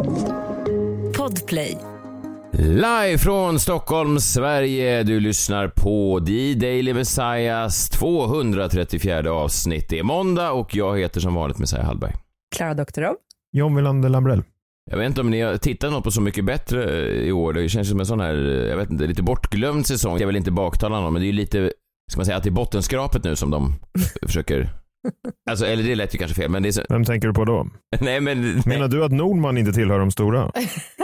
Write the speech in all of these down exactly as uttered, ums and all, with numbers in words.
Podplay. Live från Stockholm, Sverige. Du lyssnar på The Daily Messiahs tvåhundratrettiofjärde avsnitt. Det är måndag och jag heter som vanligt Messiah Hallberg. Klara Doktorov. John Wilander Lambrell. Jag vet inte om ni har tittat något på Så mycket bättre i år. Det känns som en sån här, jag vet inte, lite bortglömd säsong. Jag vill inte baktala någon, men det är ju lite, ska man säga, att det är bottenskrapet nu som de försöker. Alltså, eller det lät ju kanske fel, men det är så... Vem tänker du på då? Nej, men... Nej. Menar du att Nordman inte tillhör de stora?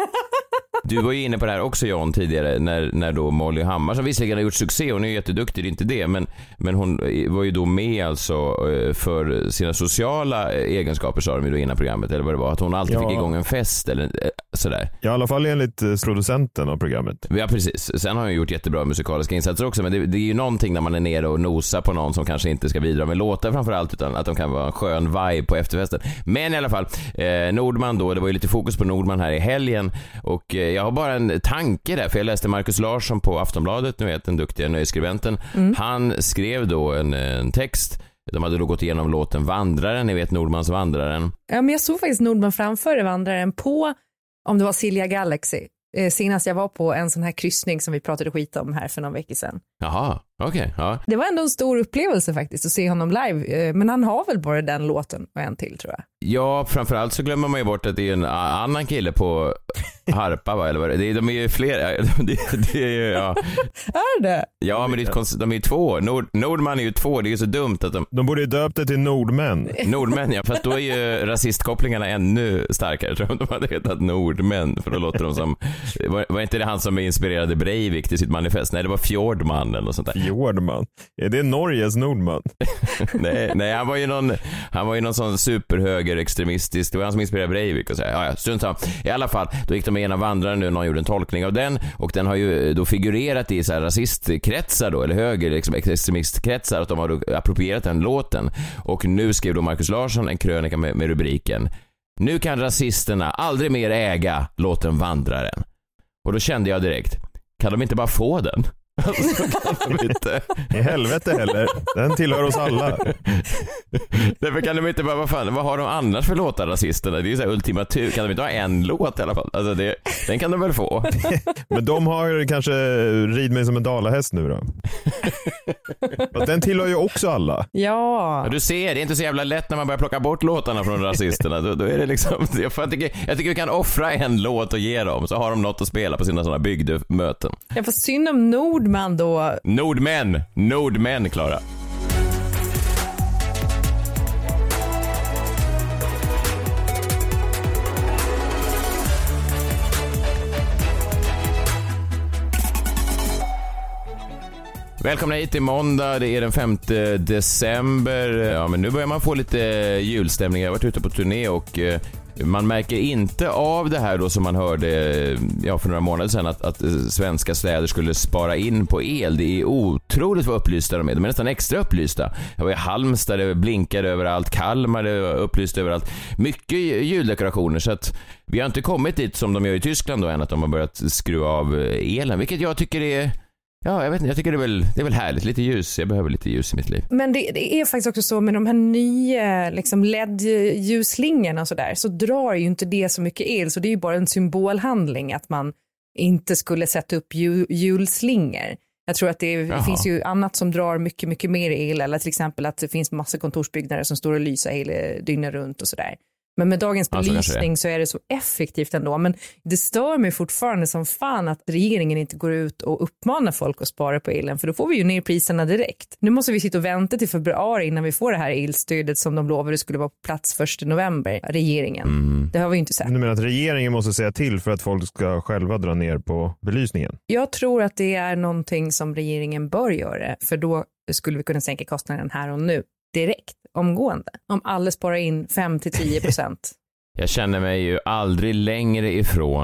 Du var ju inne på det här också, John, tidigare när, när då Molly Hammar, som visserligen har gjort succé, hon är ju jätteduktig, det är inte det, men, men hon var ju då med alltså för sina sociala egenskaper, sa de ju då innan programmet, eller vad det var, att hon alltid ja. fick igång en fest eller sådär. Ja, i alla fall enligt producenten av programmet. Ja, precis. Sen har hon gjort jättebra musikaliska insatser också, men det, det är ju någonting när man är nere och nosar på någon som kanske inte ska bidra med låtar framförallt, utan att de kan vara en skön vibe på efterfesten. Men i alla fall, eh, Nordman då, det var ju lite fokus på Nordman här i helgen, och eh, jag har bara en tanke där, för jag läste Marcus Larsson på Aftonbladet, nu vet den duktiga nöjesskribenten. Mm. Han skrev då en, en text. De hade då gått igenom låten Vandraren, ni vet Nordmans Vandraren. Ja, men jag såg faktiskt Nordman framför Vandraren på, om det var Silja Galaxy. Eh, senast jag var på en sån här kryssning som vi pratade skit om här för någon vecka sedan. Jaha, okej. Okay, ja. Det var ändå en stor upplevelse faktiskt att se honom live. Eh, men han har väl bara den låten och en till, tror jag. Ja, framförallt så glömmer man ju bort att det är en annan kille på harpa, va? Eller vad det är. De är ju fler. Det, det är ju, ja. Är det? Ja, men det är, de är ju två. Nord, Nordman är ju två. Det är ju så dumt att de... De borde ju döpt det till Nordmän. Nordmän, ja. Fast då är ju rasistkopplingarna ännu starkare. Jag tror de hade hetat Nordmän. För då låter de som... Var, var inte det han som inspirerade Breivik till sitt manifest? Nej, det var Fjordman eller något sånt där. Fjordman? Är det Norges Nordman? nej, nej, han var ju någon, han var ju någon sån superhögerextremistisk. Det var han som inspirerade Breivik och så här. Ja, ja, strunt samma. I alla fall, då gick de igenom Vandraren nu, någon gjorde en tolkning av den, och den har ju då figurerat i så här rasistkretsar då, eller höger liksom, extremistkretsar, att de har då approprierat den låten. Och nu skrev då Marcus Larsson en krönika med, med rubriken: Nu kan rasisterna aldrig mer äga låten Vandraren. Och då kände jag direkt, kan de inte bara få den? Alltså, kan de inte... I helvete heller. Den tillhör oss alla. Därför kan de inte bara, vad fan, vad har de annars för låtar, rasisterna? Det är ju så här ultimatur. Kan de inte ha en låt i alla fall? Alltså det, den kan de väl få. Men de har kanske rid mig som en dalahäst nu då. Fast den tillhör ju också alla. Ja. ja. Du ser, det är inte så jävla lätt när man börjar plocka bort låtarna från rasisterna. Då, då är det liksom, jag tycker, jag tycker vi kan offra en låt och ge dem, så har de något att spela på sina sådana bygdemöten. Jag får synd om Nord man då. Nordmän, Nordmän, Klara. Välkomna hit till måndag, det är den femte december. Ja, men nu börjar man få lite julstämning. Jag har varit ute på turné och man märker inte av det här då som man hörde ja, för några månader sedan, att, att svenska städer skulle spara in på el. Det är otroligt vad upplysta de är. De är nästan extra upplysta. Jag var i Halmstad, det blinkade överallt. Kalmar, det var upplyst överallt. Mycket juldekorationer, så att vi har inte kommit dit som de gör i Tyskland då än, att de har börjat skruva av elen. Vilket jag tycker är... Ja, jag vet inte, jag tycker det är väl, det är väl härligt. Lite ljus, jag behöver lite ljus i mitt liv. Men det, det är faktiskt också så med de här nya liksom L E D-ljusslingorna och sådär, så drar ju inte det så mycket el. Så det är ju bara en symbolhandling att man inte skulle sätta upp jul, julslingor. Jag tror att det Jaha. finns ju annat som drar mycket, mycket mer el. Eller till exempel att det finns massa kontorsbyggnader som står och lyser hela dygnet runt och sådär. Men med dagens belysning alltså, så är det så effektivt ändå. Men det stör mig fortfarande som fan att regeringen inte går ut och uppmanar folk att spara på elen. För då får vi ju ner priserna direkt. Nu måste vi sitta och vänta till februari innan vi får det här elstödet som de lovade skulle vara på plats första november. Regeringen. Mm. Det har vi ju inte sett. Du menar att regeringen måste säga till för att folk ska själva dra ner på belysningen? Jag tror att det är någonting som regeringen bör göra. För då skulle vi kunna sänka kostnaden här och nu. Direkt, omgående. Om alla sparar in fem till tio procent. Jag känner mig ju aldrig längre ifrån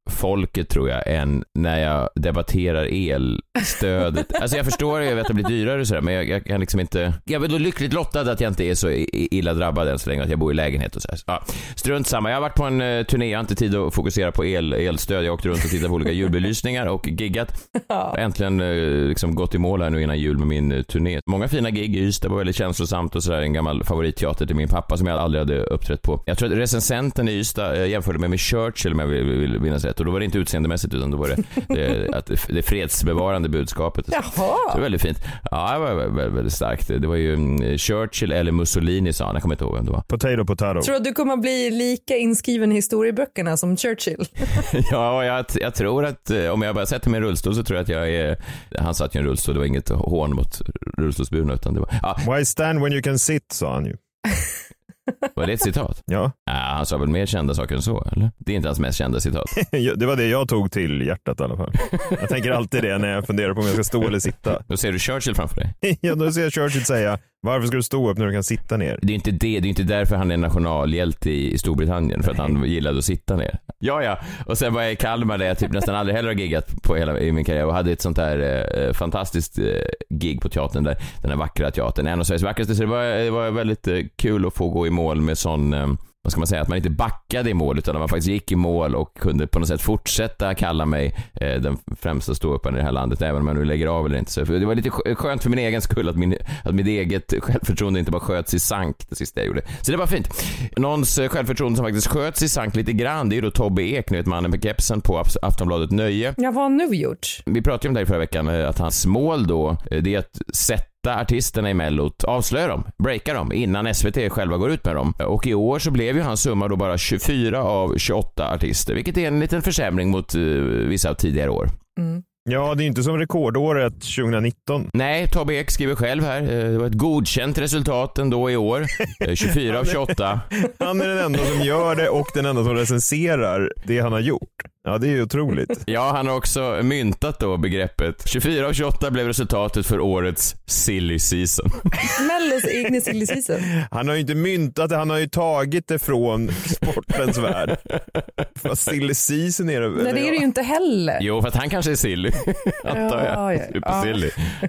folket tror jag än när jag debatterar elstödet. Alltså jag förstår ju att det blir dyrare och sådär, men jag, jag kan liksom inte, jag är då lyckligt lottad att jag inte är så illa drabbad än så länge att jag bor i lägenhet och så här. Ja, strunt samma. Jag har varit på en uh, turné, jag har inte tid att fokusera på el, elstöd. Jag åkte runt och tittade på olika julbelysningar och giggat. Ja. Äntligen uh, liksom gått i mål här nu innan jul med min uh, turné. Många fina gig i Ystad, var väldigt känslosamt och sådär. En gammal favoritteater till min pappa som jag aldrig hade uppträtt på. Jag tror att recensenten i Ystad uh, jämförde mig med Churchill om jag vill, vill minnas rätt. Och då var det inte utseendemässigt utan då var det det, att det, det fredsbevarande budskapet. Jaha. Så det var väldigt fint. Ja, det var väldigt, väldigt starkt. Det var ju um, Churchill eller Mussolini sa han. Jag kommer inte ihåg vem det var. Potato, potato. Tror du att du kommer bli lika inskriven i historieböckerna som Churchill? Ja, jag, jag tror att om jag bara sätter mig i en rullstol så tror jag att jag är... Han satt ju i en rullstol, det var inget hån mot rullstolsburna utan det var... Ja. Why stand when you can sit, sa han ju. Var det ett citat? Ja. Ja, han sa väl mer kända saker än så, eller? Det är inte hans mest kända citat. Det var det jag tog till hjärtat i alla fall. Jag tänker alltid det när jag funderar på om jag ska stå eller sitta. Då ser du Churchill framför dig. Ja, då ser jag Churchill säga, varför ska du stå upp när du kan sitta ner? Det är inte det, det är inte därför han är nationalhjälte i, i Storbritannien, för att han gillade att sitta ner. Ja, ja. Och sen var jag i Kalmar där jag typ nästan aldrig heller har giggat på hela i min karriär och hade ett sånt där eh, fantastiskt eh, gig på teatern där, den här vackra teatern, en av Sveriges vackraste, så det var, det var väldigt eh, kul att få gå i mål med sån eh, vad ska man säga, att man inte backade i mål utan att man faktiskt gick i mål och kunde på något sätt fortsätta kalla mig eh, den främsta ståupparen i det här landet, även om jag nu lägger av eller inte. Så det var lite skönt för min egen skull att, min, att mitt eget självförtroende inte bara sköts i sank det sista jag gjorde. Så det var fint. Någons självförtroende som faktiskt sköts i sank lite grann, det är ju då Tobbe Ek, nu ett mannen med kepsen på Aftonbladet Nöje. Ja, vad har han nu gjort? Vi pratade om det här förra veckan, att hans mål då, det är att sätta artisterna i Mellot, avslöja dem, breaka dem innan S V T själva går ut med dem. Och i år så blev ju hans summa då bara tjugofyra av tjugoåtta artister, vilket är en liten försämring mot uh, vissa av tidigare år. Mm. Ja, det är inte som rekordåret tjugonitton. Nej, Tobbe Ek skriver själv här. Det var ett godkänt resultat ändå i år. tjugofyra av tjugoåtta. Han är den enda som gör det och den enda som recenserar det han har gjort. Ja, det är ju otroligt. Ja, han har också myntat då begreppet. tjugofyra av tjugoåtta blev resultatet för årets silly season. Mellos egna silly season. Han har ju inte myntat det, han har ju tagit det från sportens värld. Vad silly season är det? Nej, det är det ju inte heller. Jo, för att han kanske är silly. Antar jag. Ja, ja, Super silly.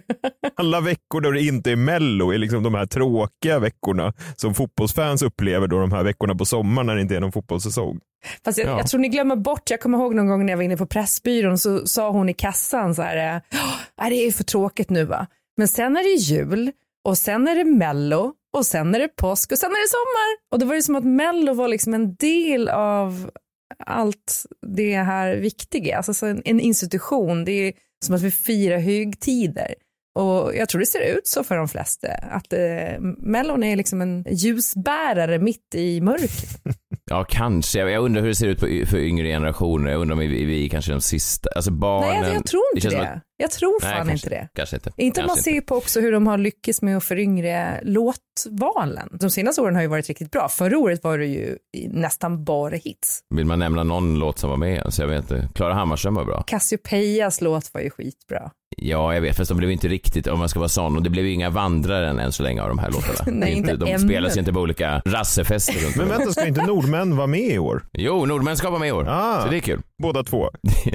Alla veckor då det inte är Mello är liksom de här tråkiga veckorna som fotbollsfans upplever då de här veckorna på sommaren när det inte är någon fotbollssäsong. Fast jag, ja. jag tror ni glömmer bort, jag kommer ihåg någon gång när jag var inne på Pressbyrån så sa hon i kassan så här, det är för tråkigt nu va. Men sen är det jul och sen är det Mello och sen är det påsk och sen är det sommar. Och då var det som att Mello var liksom en del av allt det här viktiga. Alltså en, en institution, det är som att vi firar högtider. Och jag tror det ser ut så för de flesta. Att eh, Mellon är liksom en ljusbärare mitt i mörkret. Ja, kanske. Jag undrar hur det ser ut på, för yngre generationer. Jag undrar om vi, vi kanske de sista. Alltså barnen. Nej, jag tror inte det. det. Att... Jag tror fan Nej, kanske, inte det. Kanske inte. Inte om man ser på också hur de har lyckats med att föryngra låtvalen. De senaste åren har ju varit riktigt bra. Förra året var det ju nästan bara hits. Vill man nämna någon låt som var med? Så jag vet inte. Clara Hammarström var bra. Cassiopeias låt var ju skitbra. Ja, jag vet, fast de blev inte riktigt, om man ska vara sån, och det blev ju inga vandraren än så länge av de här låtarna. Nej, inte, inte, de ännu. spelas ju inte på olika rassefester runt. Men vänta, ska inte Nordmän vara med i år? Jo, Nordmän ska vara med i år, ah, så det är kul. Båda två.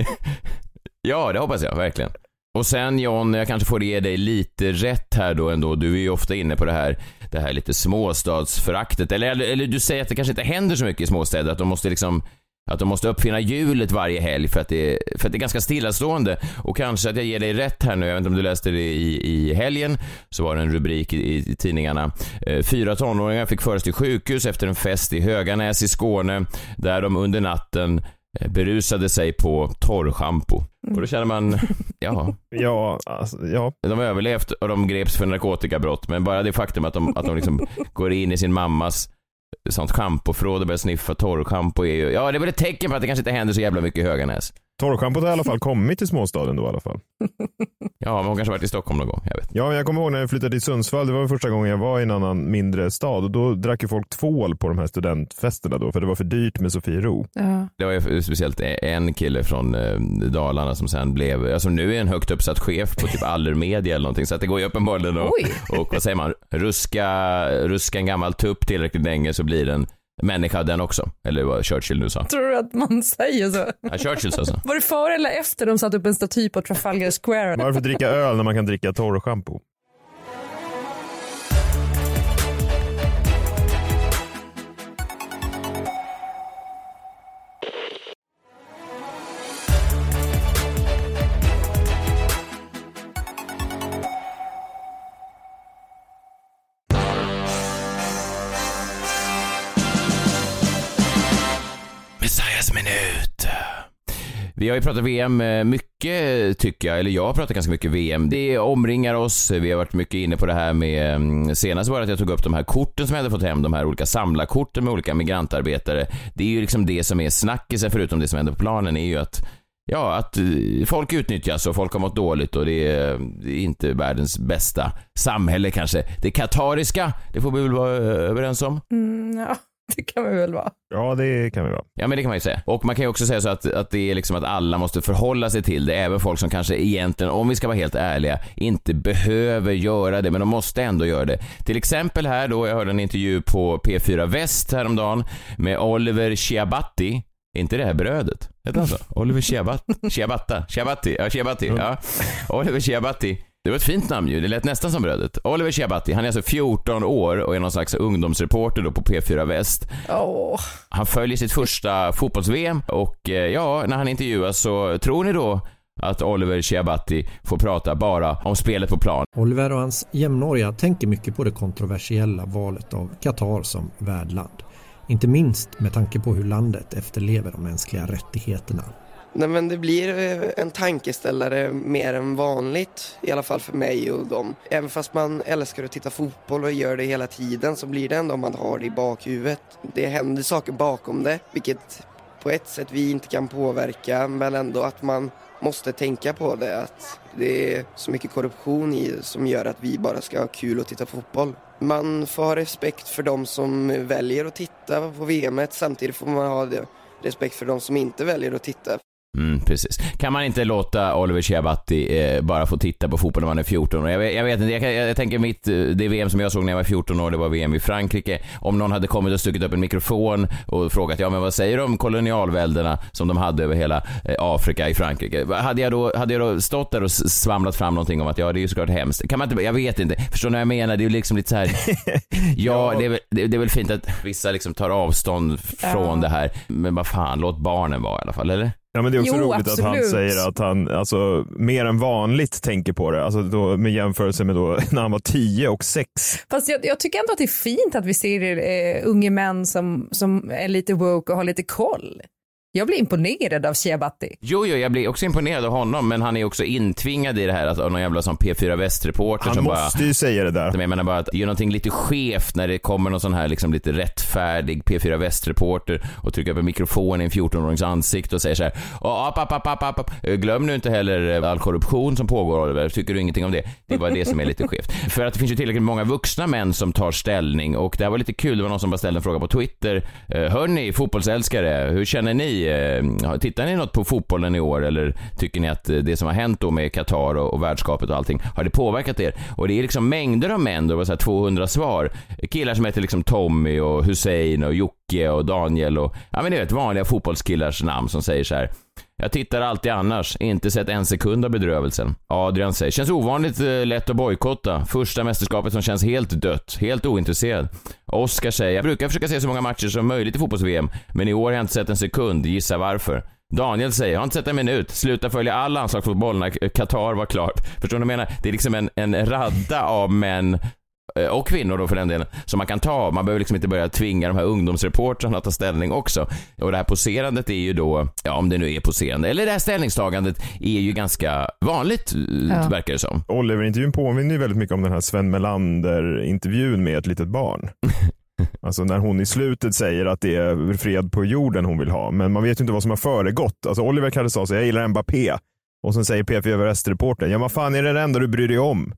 Ja, det hoppas jag, verkligen. Och sen John, jag kanske får ge dig lite rätt här då ändå. Du är ju ofta inne på det här, det här lite småstadsföraktet. Eller, eller, eller du säger att det kanske inte händer så mycket i småstäder, att de måste liksom att de måste uppfinna hjulet varje helg för att det är, för att det är ganska stillastående. Och kanske att jag ger dig rätt här nu, jag vet inte om du läste det i, i helgen, så var det en rubrik i, i tidningarna. Eh, fyra tonåringar fick föras till sjukhus efter en fest i Höganäs i Skåne där de under natten eh, berusade sig på torrschampo. Mm. Och då känner man, ja. ja, alltså, ja. De har överlevt och de greps för narkotikabrott, men bara det faktum att de, att de liksom går in i sin mammas sånt schampoförråd och börjar sniffa torrschampo är ju, ja, det är väl ett tecken på att det kanske inte händer så jävla mycket i Höganäs. Torrschampot har i alla fall kommit till småstaden då i alla fall. Ja, men hon kanske varit i Stockholm någon gång, jag vet. Ja, men jag kommer ihåg när jag flyttade till Sundsvall, det var första gången jag var i en annan mindre stad och då drack ju folk tvål på de här studentfesterna då, för det var för dyrt med Sofiero. Ja. Det var ju speciellt en kille från eh, Dalarna som sen blev, alltså nu är en högt uppsatt chef på typ Allermedia eller någonting, så att det går ju uppenbarligen och, och vad säger man, ruska, ruska en gammal tupp tillräckligt länge så blir den människa den också. Eller vad Churchill nu sa. Tror du att man säger så? Ja, Churchill sa så. Var det före eller efter de satt upp en staty på Trafalgar Square? Varför dricka öl när man kan dricka torrschampo? Messiahs minut. Vi har ju pratat V M mycket tycker jag, eller jag har pratat ganska mycket V M. Det omringar oss, vi har varit mycket inne på det här med, senast var det att jag tog upp de här korten som jag hade fått hem, de här olika samlarkorten med olika migrantarbetare. Det är ju liksom det som är snackisen förutom det som händer på planen är ju att ja, att folk utnyttjas och folk har mått dåligt och det är, det är inte världens bästa samhälle kanske. Det katariska, det får vi väl vara överens om? Mm, ja. Det kan vi väl vara. Ja, det kan vi vara. Ja, men det kan man ju säga. Och man kan ju också säga så att, att det är liksom att alla måste förhålla sig till det. Även folk som kanske egentligen, om vi ska vara helt ärliga, inte behöver göra det. Men de måste ändå göra det. Till exempel här då, jag hörde en intervju på P fyra Väst häromdagen med Oliver Chiabatti. Inte det här brödet? Heter han så? Oliver Chiabatti. Chiabatta. Chiabatti. Ja, Chiabatti. Ja. Oliver Chiabatti. Det var ett fint namn ju, det lät nästan som brödet. Oliver Chiabatti, han är alltså fjorton år och är någon slags ungdomsreporter då på P fyra Väst. Oh. Han följer sitt första fotbolls-V M och ja, när han intervjuas så tror ni då att Oliver Chiabatti får prata bara om spelet på plan. Oliver och hans jämnåriga tänker mycket på det kontroversiella valet av Qatar som värdland. Inte minst med tanke på hur landet efterlever de mänskliga rättigheterna. Nej, men det blir en tankeställare mer än vanligt, i alla fall för mig och dem. Även fast man älskar att titta fotboll och gör det hela tiden så blir det ändå om man har det i bakhuvudet. Det händer saker bakom det, vilket på ett sätt vi inte kan påverka, men ändå att man måste tänka på det. Att det är så mycket korruption i som gör att vi bara ska ha kul och titta på fotboll. Man får ha respekt för dem som väljer att titta på V M, samtidigt får man ha det. Respekt för de som inte väljer att titta. Mm, precis. Kan man inte låta Oliver Chiabatti eh, bara få titta på fotboll när man är fjorton år? Jag vet, jag vet inte, jag, jag, jag tänker mitt, det V M som jag såg när jag var fjorton år, det var V M i Frankrike. Om någon hade kommit och stuckit upp en mikrofon och frågat, ja men vad säger de om kolonialväldena som de hade över hela eh, Afrika i Frankrike? Hade jag, då, hade jag då stått där och svamlat fram någonting om att ja, det är ju såklart hemskt. Kan man inte, jag vet inte, förstår ni vad jag menar? Det är ju liksom lite så här. ja, det är, väl, det, det är väl fint att vissa liksom tar avstånd från ja. det här. Men vad fan, låt barnen vara i alla fall, eller? Ja, men det är också jo, roligt absolut. att han säger att han alltså, mer än vanligt tänker på det. Alltså då, med jämförelse med då, när han var tio och sex. Fast jag, jag tycker ändå att det är fint att vi ser eh, unga män som, som är lite woke och har lite koll. Jag blir imponerad av Chiabatti. Jo, jo, jag blir också imponerad av honom, men han är också intvingad i det här, alltså, av någon jävla som P fyra Väst-reporter. Han som måste bara, ju säga det där. Jag menar bara att det är någonting lite skevt när det kommer någon sån här liksom lite rättfärdig P fyra Väst-reporter och trycker upp en mikrofon i en fjorton-årings ansikte och säger så här: app, app, app, app, app. Glöm nu inte heller all korruption som pågår, Oliver. Tycker du ingenting om det? Det är bara det som är lite skevt. För att det finns ju tillräckligt många vuxna män som tar ställning, och det här var lite kul. Det var någon som bara ställde en fråga på Twitter. Hörni, fotbollsälskare, hur känner ni? Tittar ni något på fotbollen i år, eller tycker ni att det som har hänt då med Qatar och, och värdskapet och allting, har det påverkat er? Och det är liksom mängder av män, det var så här tvåhundra svar. Killar som heter liksom Tommy och Hussein och Jocke och Daniel och ja, men det är ett vanliga fotbollskillars namn som säger så här: jag tittar alltid annars, inte sett en sekund av bedrövelsen. Adrian säger, känns ovanligt eh, lätt att bojkotta. Första mästerskapet som känns helt dött, helt ointresserad. Oskar säger, jag brukar försöka se så många matcher som möjligt i fotbolls-V M, men i år har jag inte sett en sekund, gissa varför. Daniel säger, jag har inte sett en minut, sluta följa all anslagsfotboll när Qatar var klart. Förstår du vad jag menar? Det är liksom en, en radda av män och kvinnor då för den delen som man kan ta. Man behöver liksom inte börja tvinga de här ungdomsreportrarna att ta ställning också. Och det här poserandet är ju då, ja om det nu är poserande, eller det här ställningstagandet är ju ganska vanligt, ja. Verkar det som. Oliver-intervjun påminner ju väldigt mycket om den här Sven Melander-intervjun med ett litet barn. Alltså när hon i slutet säger att det är fred på jorden hon vill ha, men man vet ju inte vad som har föregått. Alltså Oliver kanske sa så, jag gillar Mbappé, och sen säger P fyra Väst-reportern, ja vad fan är det enda du bryr dig om?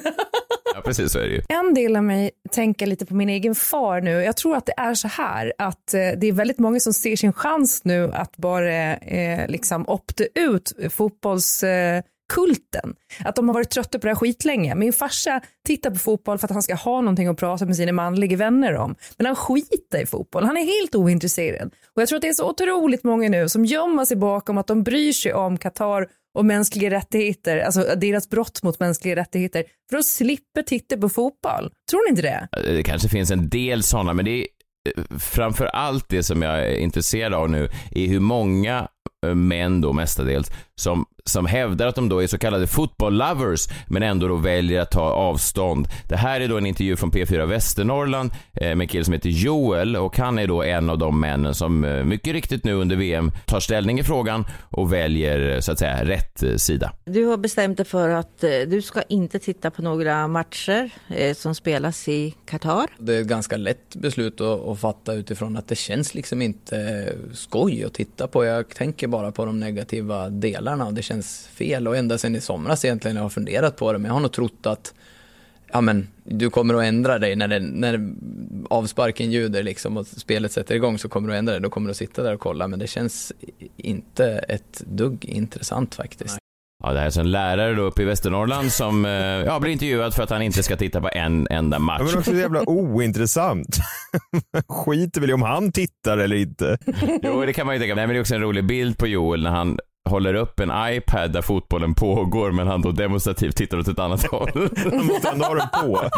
Ja, precis så är det ju. En del av mig tänker lite på min egen far nu. Jag tror att det är så här att eh, det är väldigt många som ser sin chans nu att bara eh, liksom opta ut fotbolls... Eh, kulten. Att de har varit trötta på det här skitlänge. Min farsa tittar på fotboll för att han ska ha någonting att prata med sina manliga vänner om. Men han skiter i fotboll. Han är helt ointresserad. Och jag tror att det är så otroligt många nu som gömmer sig bakom att de bryr sig om Qatar och mänskliga rättigheter, alltså deras brott mot mänskliga rättigheter, för att slippa titta på fotboll. Tror ni inte det? Det kanske finns en del sådana, men det är framför allt det som jag är intresserad av nu är hur många män då mestadels som, som hävdar att de då är så kallade football lovers men ändå då väljer att ta avstånd. Det här är då en intervju från P fyra Västernorrland eh, med en kille som heter Joel, och han är då en av de männen som eh, mycket riktigt nu under V M tar ställning i frågan och väljer så att säga rätt eh, sida. Du har bestämt dig för att eh, du ska inte titta på några matcher eh, som spelas i Qatar. Det är ett ganska lätt beslut att, att fatta utifrån att det känns liksom inte skoj att titta på. Jag tänker bara på de negativa delarna och det känns fel, och ända sedan i somras egentligen jag har funderat på det, men jag har nog trott att ja, men, du kommer att ändra dig när, det, när avsparken ljuder liksom, och spelet sätter igång, så kommer du att ändra dig, då kommer du att sitta där och kolla, men det känns inte ett dugg intressant faktiskt. Ja, det här är en lärare då uppe i Västernorrland som ja, blir intervjuad för att han inte ska titta på en enda match. Ja, men också så jävla ointressant. Skiter väl om han tittar eller inte. Jo, det kan man ju tänka. Nej, men det är också en rolig bild på Joel när han håller upp en iPad där fotbollen pågår, men han då demonstrativt tittar åt ett annat håll. Han måste ändå ha den på.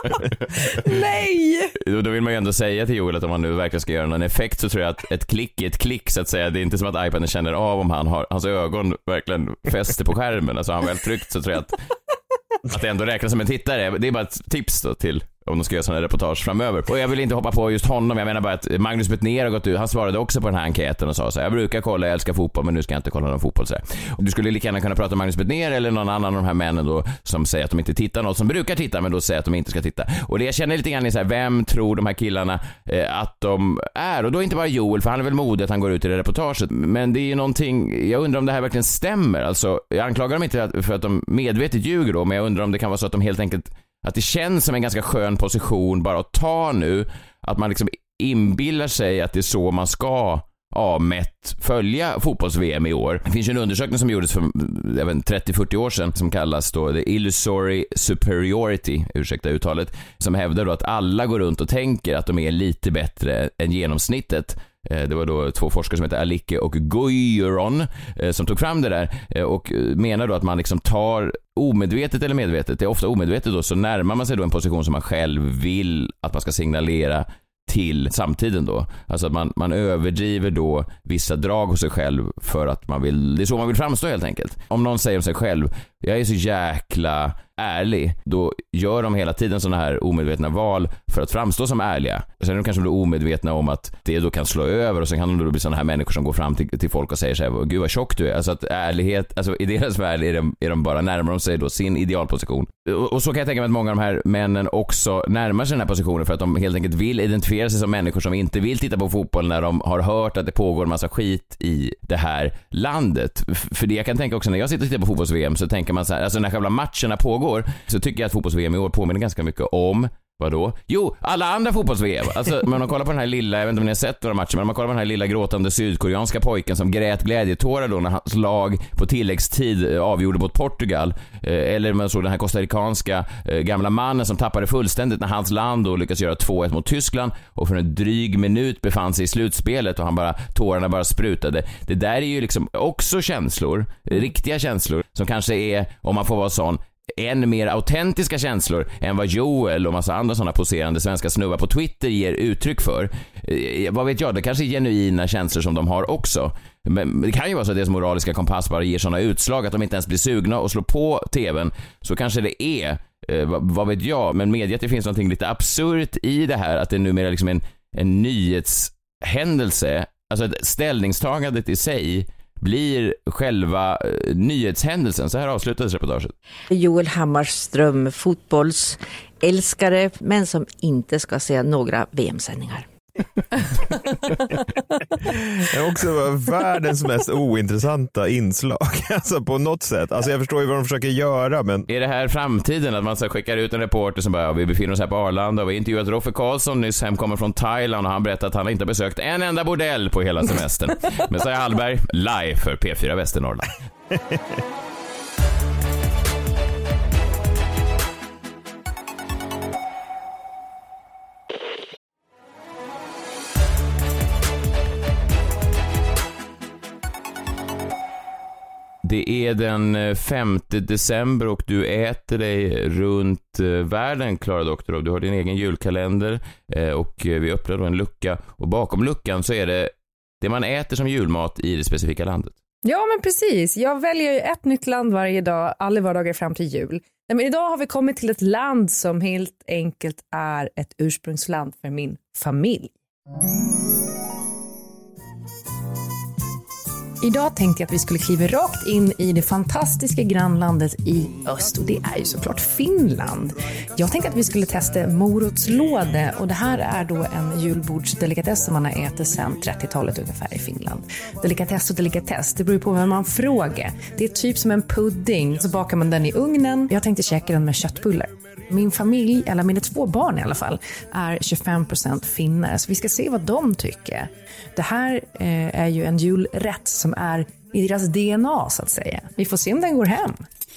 Nej! Då, då vill man ju ändå säga till Joel att om han nu verkligen ska göra någon effekt, så tror jag att ett klick är ett klick så att säga. Det är inte som att iPaden känner av om han har, hans ögon verkligen fäster på skärmen. Alltså han väl tryckt, så tror jag att, att det ändå räknas som en tittare. Det är bara ett tips då till om de ska göra sådana reportage framöver. Och jag vill inte hoppa på just honom. Jag menar bara att Magnus Bettner har gått ut. Han svarade också på den här enkäten och sa så här: jag brukar kolla, jag älskar fotboll, men nu ska jag inte kolla någon fotboll. Så här. Och du skulle lika gärna kunna prata om Magnus Bettner eller någon annan av de här männen då som säger att de inte tittar, något som brukar titta men då säger att de inte ska titta. Och det jag känner lite grann är så här: vem tror de här killarna eh, att de är? Och då inte bara Joel, för han är väl modig att han går ut i det reportaget. Men det är ju någonting, jag undrar om det här verkligen stämmer. Alltså, jag anklagar dem inte för att de medvetet ljuger då, men jag undrar om det kan vara så att de helt enkelt, att det känns som en ganska skön position bara att ta nu, att man liksom inbillar sig att det är så man ska avmätt följa fotbolls-V M i år. Det finns ju en undersökning som gjordes för jag vet, trettio till fyrtio år sedan som kallas då The Illusory Superiority, ursäkta uttalet, som hävdar då att alla går runt och tänker att de är lite bättre än genomsnittet. Det var då två forskare som heter Alicke och Guiron som tog fram det där och menar då att man liksom tar omedvetet eller medvetet, det är ofta omedvetet då, så närmar man sig då en position som man själv vill att man ska signalera till samtiden då. Alltså att man, man överdriver då vissa drag hos sig själv för att man vill, det är så man vill framstå helt enkelt. Om någon säger om sig själv: jag är så jäkla ärlig, då gör de hela tiden sådana här omedvetna val för att framstå som ärliga. Sen är de kanske omedvetna om att det då kan slå över, och sen kan de då bli sådana här människor som går fram till, till folk och säger så här: gud vad tjock du är. Alltså att ärlighet, alltså i deras värld är de, är de bara närmare sig då sin idealposition. Och, och så kan jag tänka mig att många av de här männen också närmar sig den här positionen för att de helt enkelt vill identifiera sig som människor som inte vill titta på fotboll när de har hört att det pågår en massa skit i det här landet. För det jag kan tänka också när jag sitter och tittar på fotbolls-V M, så tänker man så här, alltså när själva matcherna pågår, så tycker jag att fotbolls-V M i år påminner ganska mycket om vadå? Jo, alla andra fotbolls-V M. Alltså, om man kollar på den här lilla, jag vet inte om ni har sett några matcher, men om man kollar på den här lilla gråtande sydkoreanska pojken som grät glädjetårar då när hans lag på tilläggstid avgjorde mot Portugal. Eller man såg den här costaricanska gamla mannen som tappade fullständigt när hans land då lyckas göra två ett mot Tyskland och för en dryg minut befann sig i slutspelet och han bara, tårarna bara sprutade. Det där är ju liksom också känslor, riktiga känslor, som kanske är, om man får vara sån, än mer autentiska känslor än vad Joel och massa andra sådana poserande svenska snubbar på Twitter ger uttryck för. Eh, vad vet jag, det kanske är genuina känslor som de har också. Men det kan ju vara så att deras moraliska kompass bara ger sådana utslag att de inte ens blir sugna och slår på tvn. Så kanske det är, eh, vad, vad vet jag, men mediet, det finns någonting lite absurt i det här, att det är numera liksom en, en nyhetshändelse, alltså ett ställningstagandet i sig blir själva uh, nyhetshändelsen. Så här avslutades reportaget. Joel Hammarström, fotbollsälskare, men som inte ska se några V M-sändningar. Det är också världens mest ointressanta inslag. Alltså på något sätt. Alltså jag förstår ju vad de försöker göra, men... Är det här framtiden att man så skickar ut en reporter som bara, ja, vi befinner oss här på Arlanda och vi har intervjuat Roffe Karlsson nyss hemkommer från Thailand och han berättar att han inte har besökt en enda bordell på hela semestern. Men så är Hallberg live för P fyra Västernorrland. Det är den femte december och du äter dig runt världen, Klara Doktorov. Du har din egen julkalender och vi öppnar då en lucka. Och bakom luckan så är det det man äter som julmat i det specifika landet. Ja, men precis. Jag väljer ju ett nytt land varje dag, alla vardagar fram till jul. Men idag har vi kommit till ett land som helt enkelt är ett ursprungsland för min familj. Idag tänkte jag att vi skulle kliva rakt in i det fantastiska grannlandet i öst och det är ju såklart Finland. Jag tänkte att vi skulle testa morotslåde och det här är då en julbordsdelikatess som man har ätit sedan trettiotalet ungefär i Finland. Delikatess och delikatess, det beror på vem man frågar. Det är typ som en pudding, så bakar man den i ugnen. Jag tänkte käka den med köttbullar. Min familj, eller mina två barn i alla fall, är tjugofem procent finnar. Så vi ska se vad de tycker. Det här eh, är ju en julrätt som är i deras D N A så att säga. Vi får se om den går hem.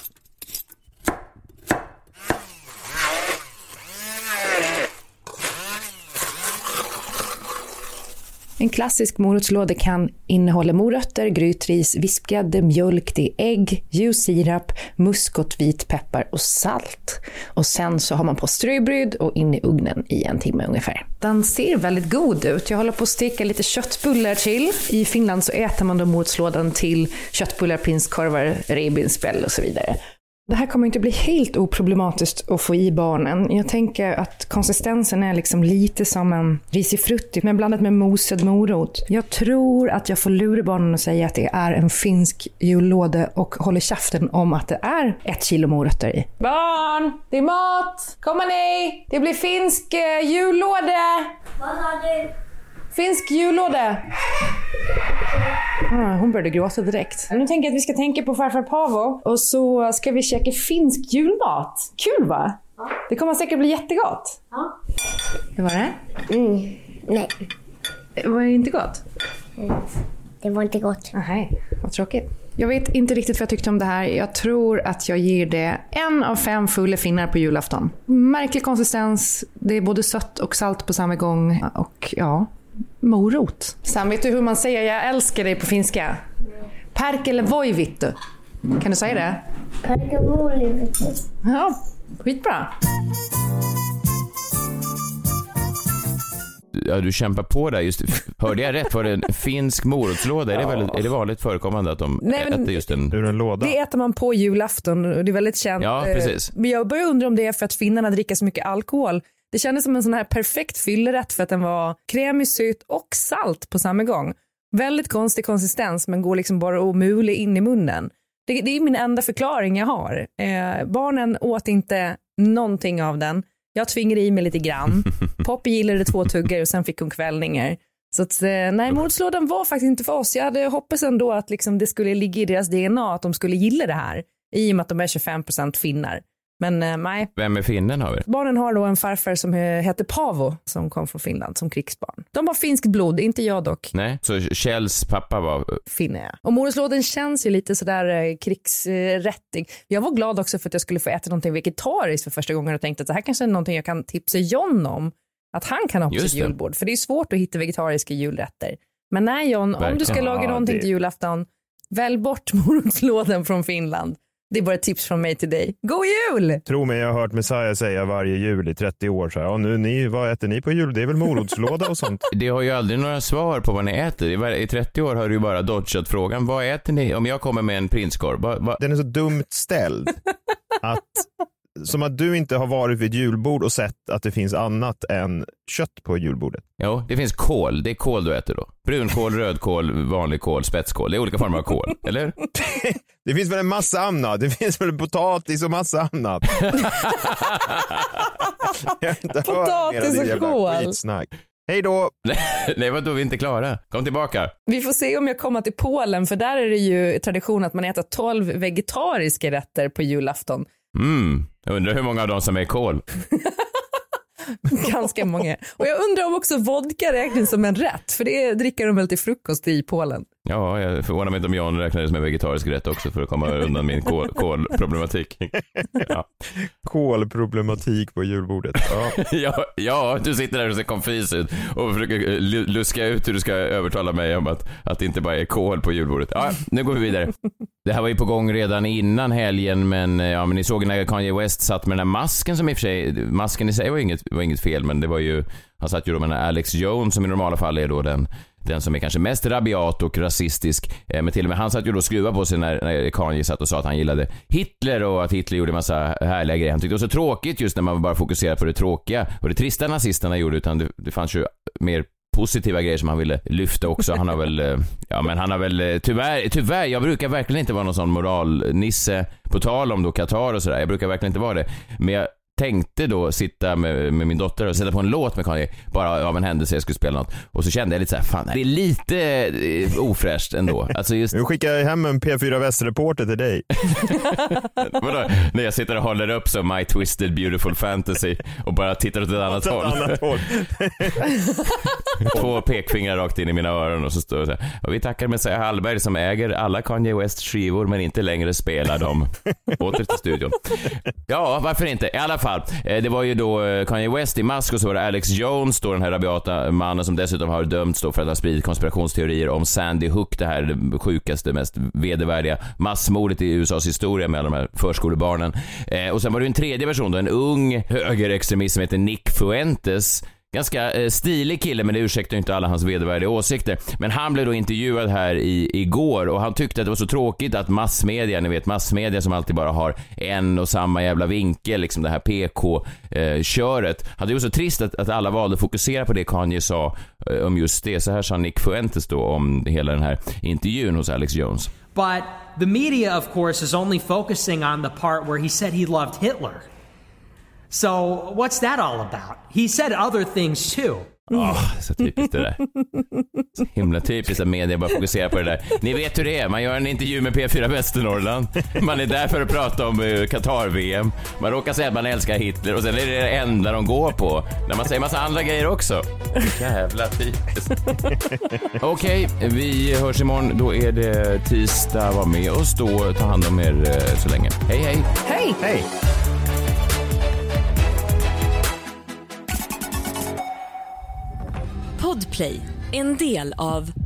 En klassisk morotslåda kan innehålla morötter, grytris, vispgrädde, mjölk, det är ägg, ljus sirap, muskot, vitpeppar och salt. Och sen så har man på ströbröd och in i ugnen i en timme ungefär. Den ser väldigt god ut. Jag håller på att steka lite köttbullar till. I Finland så äter man då morotslådan till köttbullar, prinskorvar, revbensspjäll och så vidare. Det här kommer inte bli helt oproblematiskt att få i barnen. Jag tänker att konsistensen är liksom lite som en risifrutti men blandat med mosad morot. Jag tror att jag får lura barnen och säga att det är en finsk jullåda och håller käften om att det är ett kilo morötter i. Barn, det är mat! Kommer ni? Det blir finsk eh, jullåda! Vad har du? Finsk jullåda! Ah, hon började gråta direkt. Nu tänker jag att vi ska tänka på farfar Pavo och så ska vi käka finsk julmat. Kul va? Ja. Det kommer säkert bli jättegott. Ja. Hur var det? Mm, nej. Det var inte gott? Mm. Det var inte gott. Nej, vad tråkigt. Jag vet inte riktigt vad jag tyckte om det här. Jag tror att jag ger det en av fem fulla finnar på julafton. Märklig konsistens. Det är både sött och salt på samma gång. Och ja... morot. Sam, vet du hur man säger jag älskar dig på finska? Perk eller voi, vittu? Kan du säga det? Perk eller voi, vittu. Ja, skitbra. Ja, du kämpar på där. Just, hörde jag rätt? Var det en finsk morotslåda? Är det, väldigt, är det vanligt förekommande att de Nej, men, äter just en... Ur en låda? Det äter man på julafton och det är väldigt känt. Ja, precis. Men jag börjar undra om det är för att finnarna dricker så mycket alkohol. Det kändes som en sån här perfekt fyllerätt för att den var krämig, söt och salt på samma gång. Väldigt konstig konsistens men går liksom bara att mula in i munnen. Det, det är min enda förklaring jag har. Eh, barnen åt inte någonting av den. Jag tvingade i mig lite grann. Poppy gillade två tuggar och sen fick hon kvällningar. Så att, nej, morotslådan var faktiskt inte för oss. Jag hade hoppats ändå att liksom det skulle ligga i deras D N A att de skulle gilla det här. I och med att de är tjugofem procent finnar. Men eh, nej. Vem är finnen har vi? Barnen har då en farfar som heter Pavo som kom från Finland som krigsbarn. De har finskt blod, inte jag dock. Nej, så Kjells pappa var... finne. Och morotslådan känns ju lite sådär eh, krigsrättig. Jag var glad också för att jag skulle få äta någonting vegetariskt för första gången och tänkte att det här kanske är någonting jag kan tipsa John om. Att han kan ha på sitt julbord. För det är svårt att hitta vegetariska julrätter. Men nej John, verkligen. Om du ska laga någonting det... till julafton, välj bort morotslådan från Finland. Det är bara ett tips från mig till dig. God jul! Tro mig, jag har hört Messiah säga varje jul i trettio år så här. Ja, nu, ni, vad äter ni på jul? Det är väl morotslåda och sånt. Det har ju aldrig några svar på vad ni äter. I trettio år har du ju bara dodgat frågan. Vad äter ni? Om jag kommer med en prinskorv. Va, va? Den är så dumt ställd. att, som att du inte har varit vid julbord och sett att det finns annat än kött på julbordet. Jo, det finns kål. Det är kål du äter då. Brunkål, rödkål, vanlig kål, spetskål. Det är olika former av kål, eller? Det finns väl en massa annat. Det finns väl potatis och massa annat. Potatis och kål. Hej då! Nej, vadå, vi är inte klara. Kom tillbaka. Vi får se om jag kommer till Polen, för där är det ju tradition att man äter tolv vegetariska rätter på julafton. Mm, jag undrar hur många av dem som är kål. Ganska många. Och jag undrar om också vodka räknas som en rätt, för det dricker de väl till frukost i Polen. Ja, jag förvånar mig inte om Jan räknade som en vegetarisk rätt också för att komma undan min kol- kolproblematik. Ja. Kolproblematik på julbordet. Ja. ja, ja, du sitter där och ser konfis ut och försöker luska ut hur du ska övertala mig om att, att det inte bara är kol på julbordet. Ja, nu går vi vidare. Det här var ju på gång redan innan helgen, men, ja, men ni såg när Kanye West satt med den här masken som i och för sig, masken i sig var inget, var inget fel, men det var ju, han satt ju då med den här Alex Jones som i normala fall är då den den som är kanske mest rabiat och rasistisk. Eh, men till och med han satt ju då och skruva på sig när, när Kanye satt och sa att han gillade Hitler och att Hitler gjorde en massa härliga grejer. Han tyckte det var så tråkigt just när man bara fokuserar på det tråkiga och det trista nazisterna gjorde, utan det, det fanns ju mer positiva grejer som han ville lyfta också. Han har väl, ja men han har väl, tyvärr, tyvärr, jag brukar verkligen inte vara någon sån moralnisse på tal om då Qatar och sådär. Jag brukar verkligen inte vara det. Men jag tänkte då sitta med, med min dotter och sätta på en låt med Kanye, bara av en händelse jag skulle spela något. Och så kände jag lite så här, fan, det är lite eh, ofräscht ändå. Alltså just... Nu skickar jag hem en P fyra Väst-reporter till dig. Vadå? När jag sitter och håller upp så My Twisted Beautiful Fantasy och bara tittar åt ett annat håll. Annat håll. Två pekfingrar rakt in i mina öron och så står det så här. Och vi tackar Messiah Hallberg som äger alla Kanye West skivor men inte längre spelar dem. Åter till studion. Ja, varför inte? I alla fall, det var ju då Kanye West i mask och så var det Alex Jones då, den här rabiata mannen som dessutom har dömts då för att ha spridit konspirationsteorier om Sandy Hook, det här det sjukaste, mest vedervärdiga massmordet i U S A's historia med alla de här förskolebarnen. Och sen var det en tredje person då, en ung högerextremist som heter Nick Fuentes. Ganska eh, stilig kille, men det ursäktar ju inte alla hans vedervärdiga åsikter. Men han blev då intervjuad här i, igår och han tyckte att det var så tråkigt att massmedia, ni vet massmedia som alltid bara har en och samma jävla vinkel, liksom det här P K-köret. Eh, det var så trist att, att alla valde att fokusera på det Kanye sa eh, om just det. Så här sa Nick Fuentes då om hela den här intervjun hos Alex Jones. But the media of course is only focusing on the part where he said he loved Hitler. So, what's that all about? He said other things too. Oh, så typiskt det där. Så himla typiskt att media bara fokuserar på det där. Ni vet hur det är, man gör en intervju med P fyra Västernorrland. Man är där för att prata om uh, Qatar-V M. Man råkar säga att man älskar Hitler och sen är det det enda de går på. När man säger massa andra grejer också. Jävla typiskt. Okej, okay, vi hörs imorgon. Då är det tisdag. Var med oss då. Ta hand om er uh, så länge. Hej, hej. Hej. Hej. Podplay, en del av